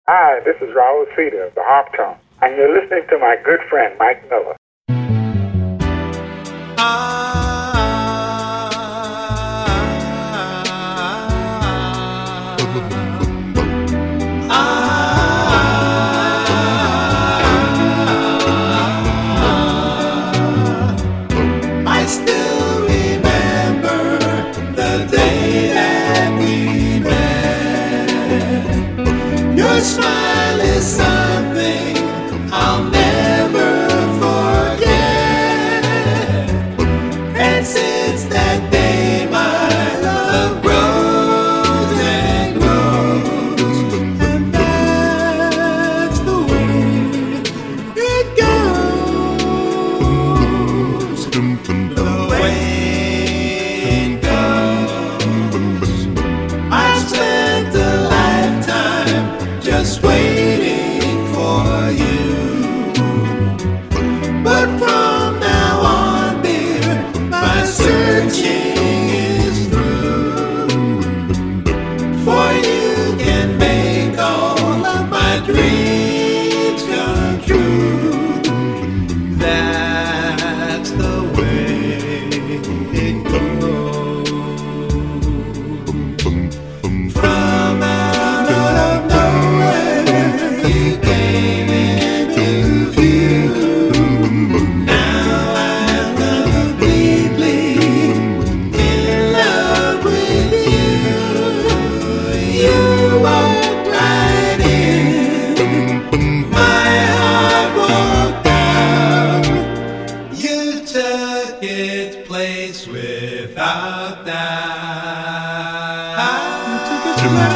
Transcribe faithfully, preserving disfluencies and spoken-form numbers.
Hi, this is Raul Cedar of the Harp Tone, and you're listening to my good friend Mike Miller. I still remember the day that we met. Your smile is something I'll never forget. And since that day my love grows and grows. And that's the way it goes. The way it goes. I've spent a lifetime just waiting for you. But from now on, dear, my searching is through. For you can make all of my dreams come true. That's the way it goes. From out of nowhere, you came into view. Now I'm completely in love with you. You walked right in, my heart walked out. You took its place without doubt. You took its place.